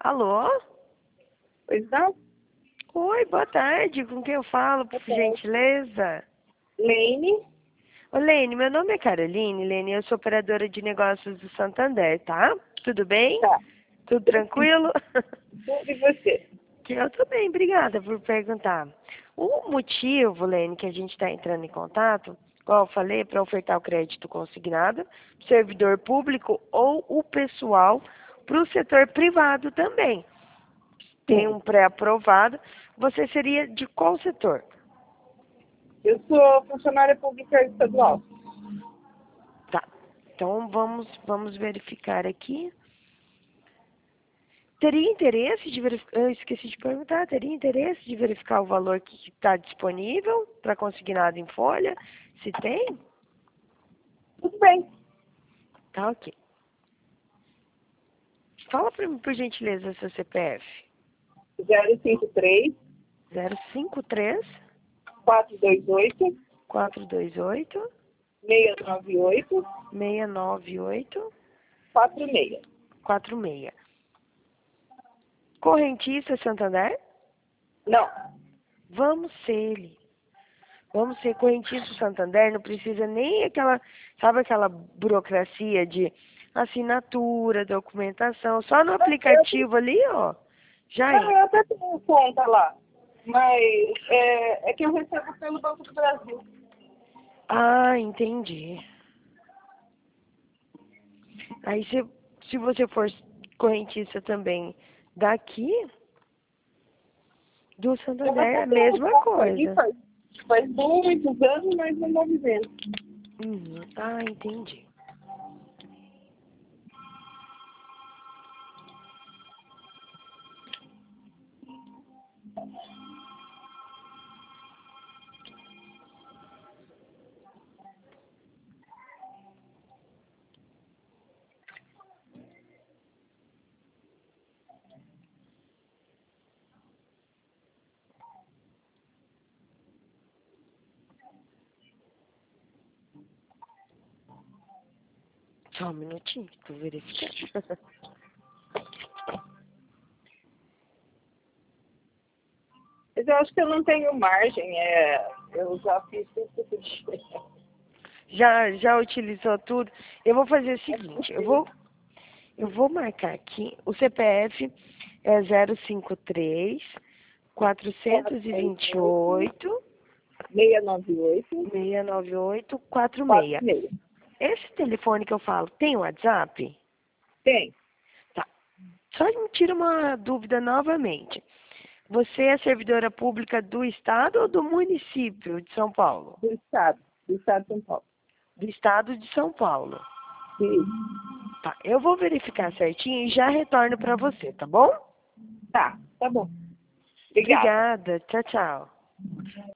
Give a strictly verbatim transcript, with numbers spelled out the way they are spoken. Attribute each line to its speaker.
Speaker 1: Alô?
Speaker 2: Pois não?
Speaker 1: Oi, boa tarde. Com quem eu falo, por gentileza?
Speaker 2: Lene,
Speaker 1: Ô, Lene, meu nome é Caroline. Lene, eu sou operadora de negócios do Santander, tá? Tudo bem?
Speaker 2: tá.
Speaker 1: Tudo tranquilo?
Speaker 2: Tudo e você?
Speaker 1: Que eu tô bem, obrigada por perguntar. O motivo, Lene, que a gente está entrando em contato, igual eu falei, para ofertar o crédito consignado, servidor público ou o pessoal para o setor privado também. Tem um pré-aprovado. Você seria de qual setor?
Speaker 2: Eu sou funcionária pública estadual.
Speaker 1: Tá. Então vamos, vamos verificar aqui. Teria interesse de verificar, eu esqueci de perguntar, teria interesse de verificar o valor que está disponível para consignado em folha? Se tem?
Speaker 2: Tudo bem.
Speaker 1: Tá ok. Fala para mim, por gentileza, seu C P F.
Speaker 2: zero cinco três,
Speaker 1: zero cinco três,
Speaker 2: quatro dois oito,
Speaker 1: quatro dois oito,
Speaker 2: seis nove oito,
Speaker 1: seis nove oito,
Speaker 2: quatro seis.
Speaker 1: quatro seis. Correntista Santander?
Speaker 2: Não.
Speaker 1: Vamos ser ele. Vamos ser correntista Santander, não precisa nem aquela, sabe aquela burocracia de assinatura, documentação, só no aplicativo ali, ó, já
Speaker 2: Não,
Speaker 1: é.
Speaker 2: eu até tenho conta lá. Mas é, é que eu recebo pelo Banco do Brasil.
Speaker 1: Ah, entendi. Aí se, se você for correntista também daqui, do
Speaker 2: Eu
Speaker 1: Santander é
Speaker 2: até
Speaker 1: a
Speaker 2: tenho
Speaker 1: mesma
Speaker 2: conta ali
Speaker 1: coisa.
Speaker 2: faz, faz muitos anos, mas não movimento.
Speaker 1: Uhum. Ah, entendi. Só um minutinho, tô verificando.
Speaker 2: Mas eu acho que eu não tenho margem. É, eu já fiz tudo tipo de coisa.
Speaker 1: Já, já utilizou tudo? Eu vou fazer o seguinte, eu vou, eu vou marcar aqui, o C P F é zero cinco três, quatro dois oito,
Speaker 2: seis nove oito,
Speaker 1: seis nove oito, quatro
Speaker 2: quatro
Speaker 1: seis.
Speaker 2: seis.
Speaker 1: Esse telefone que eu falo, tem WhatsApp?
Speaker 2: Tem.
Speaker 1: Tá. Só me tira uma dúvida novamente. Você é servidora pública do Estado ou do município de São Paulo?
Speaker 2: Do Estado. Do Estado de São Paulo.
Speaker 1: Do Estado de São Paulo.
Speaker 2: Sim.
Speaker 1: Tá. Eu vou verificar certinho e já retorno para você, tá bom?
Speaker 2: Tá, tá bom. Obrigada.
Speaker 1: Obrigada. Tchau, tchau.